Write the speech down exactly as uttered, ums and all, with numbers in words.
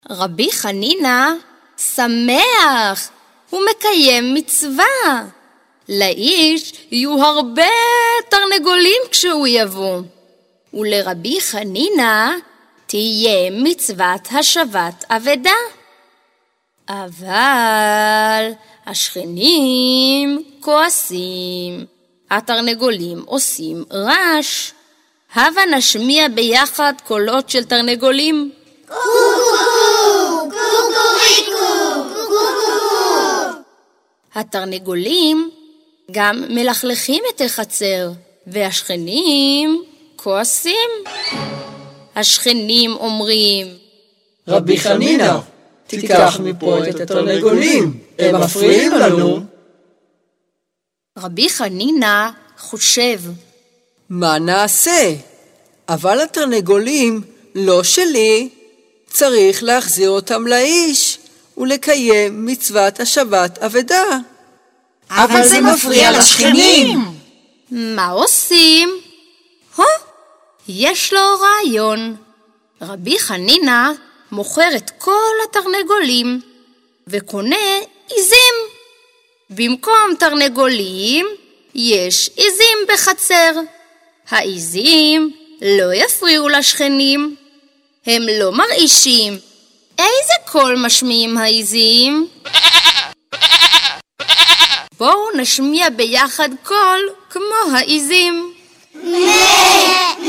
רבי חנינה שמח, הוא מקיים מצווה. לאיש יהיו הרבה תרנגולים כשהוא יבוא, ולרבי חנינה תהיה מצוות השבת אבדה. אבל השכנים כועסים, התרנגולים עושים רעש. הבה נשמיע ביחד קולות של תרנגולים. התרנגולים גם מלכלכים את החצר, והשכנים כועסים. השכנים אומרים, רבי חנינה, תיקח מפה את התרנגולים, הם מפריעים לנו. רבי חנינה חושב, מה נעשה? אבל התרנגולים לא שלי, צריך להחזיר אותם לאיש ולקיים מצוות השבת אבדה. אבל זה מפריע לשכנים. מה עושים? הו, יש לו רעיון. רבי חנינה מוכר את כל התרנגולים וקונה עיזים. במקום תרנגולים יש עיזים בחצר. העיזים לא יפריעו לשכנים, הם לא מרעישים. איזה קול משמיעים העיזים? בואו נשמיע ביחד קול כמו העיזים.